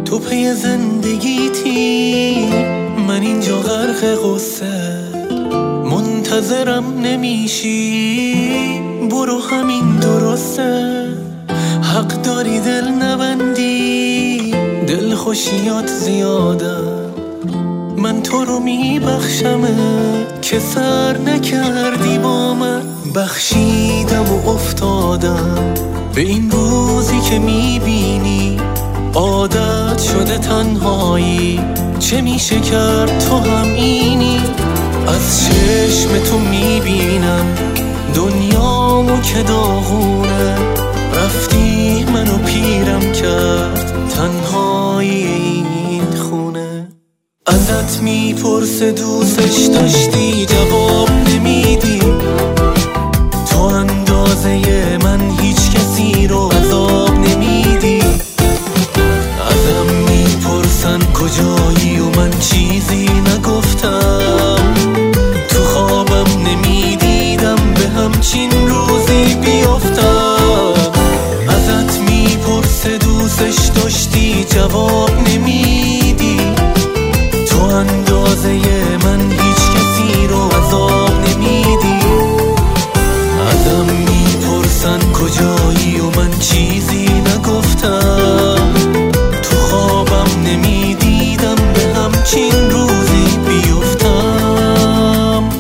تو پی زندگیتی، من اینجا غرق غصه، منتظرم نمیشی، برو همین درسته. حق داری دل نبندی، دل خوشیات زیاده، من تو رو میبخشمه که سر نکردی با من. بخشیدم و افتادم به این روزی که میبینی، عادت شده تنهایی، چه میشه کرد تو همینی. از چشم تو میبینم دنیامو که داغونه، رفتی منو پیرم کرد تنهایی این خونه. ازت میپرسه دوستش داشتی، جواب نمیدی، تو اندازه من هیچ کسی رو عذاب نمیدی. ازم میپرسن کجایی و من چیزی نگفتم، تو خوابم نمیدیدم به همچین روزی بیافتم. ازت میپرسه دوستش داشتی، جواب نمیدی، تو اندازه من هیچ کسی رو عذاب نمیدی. ازم میپرسن کجایی و من چیزی نگفتم، تو خوابم نمیدیدم به همچین روزی بیفتم.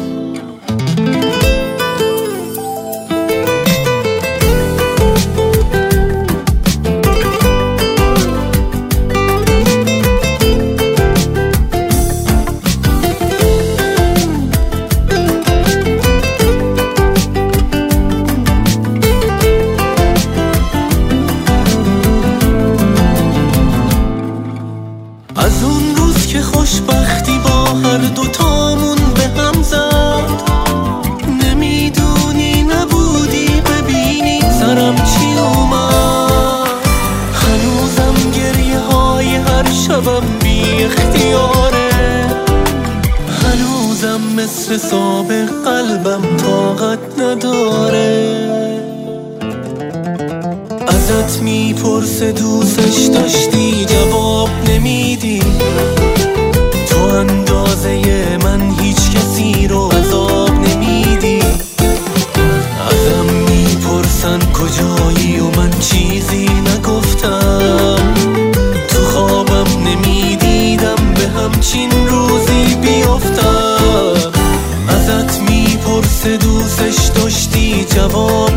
از اون روز که خوشبختی با هر دوتامون به هم زد، نمیدونی نبودی ببینی سرم چی اومد. هنوزم گریه های هر شبم بی اختیاره، هنوزم مثل سابق قلبم طاقت نداره. ازت میپرسه دوستش داشتی، جواب نمیدی، تو اندازه من هیچ کسی رو عذاب نمیدی. ازم میپرسن کجایی و من چیزی نگفتم، تو خوابم نمیدیدم به همچین روزی بیافتم. ازت میپرسه دوستش داشتی، جواب